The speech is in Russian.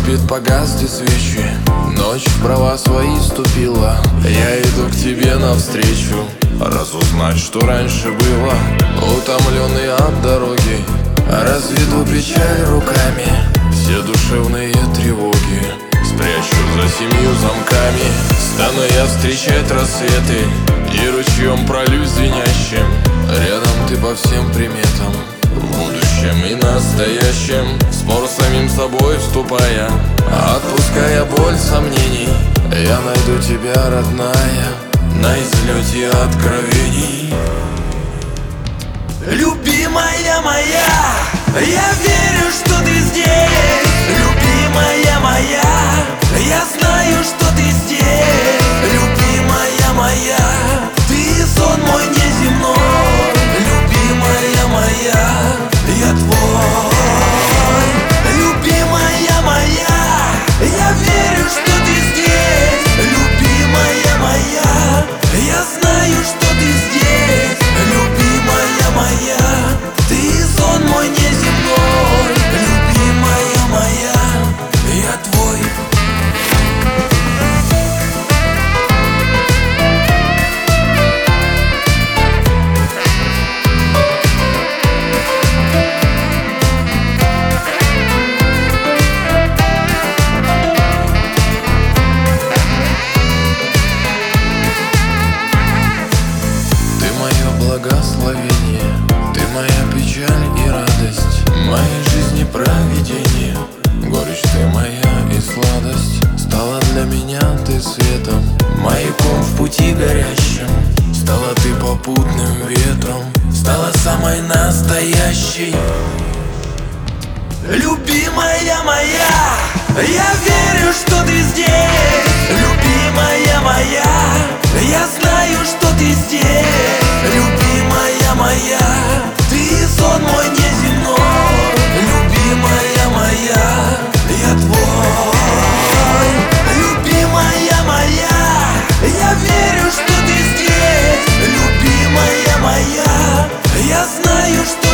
спит, погасли свечи, ночь в права свои ступила. Я иду к тебе навстречу, разузнать, что раньше было. Утомленный от дороги, разведу печаль руками, все душевные тревоги спрячу за 7 замками. Стану я встречать рассветы и ручьем пролюсь звенящим. Рядом ты по всем приметам, в будущем и настоящем, в спор с самим собой вступая, отпуская боль сомнений. Я найду тебя, родная, на излете откровений. Любимая моя, я верю, что ты здесь. Любимая моя, я знаю, что ты здесь. Любимая моя, ты сон мой неземной. Любимая моя, я твой. Любимая моя, я верю, что ты здесь. Любимая моя, я знаю, что ты здесь. Любимая моя, ты сон мой неземной. Любимая моя, я твой. Благословение, ты моя печаль и радость, моей жизни провидение. Горечь ты моя и сладость, стала для меня ты светом, маяком в пути горящим. Стала ты попутным ветром, стала самой настоящей. Любимая моя, я верю, что ты здесь. Любимая моя, я знаю, что ты здесь. Любимая моя, ты сон мой неземной. Любимая моя, я твой. Любимая моя, я верю, что ты здесь. Любимая моя, я знаю, что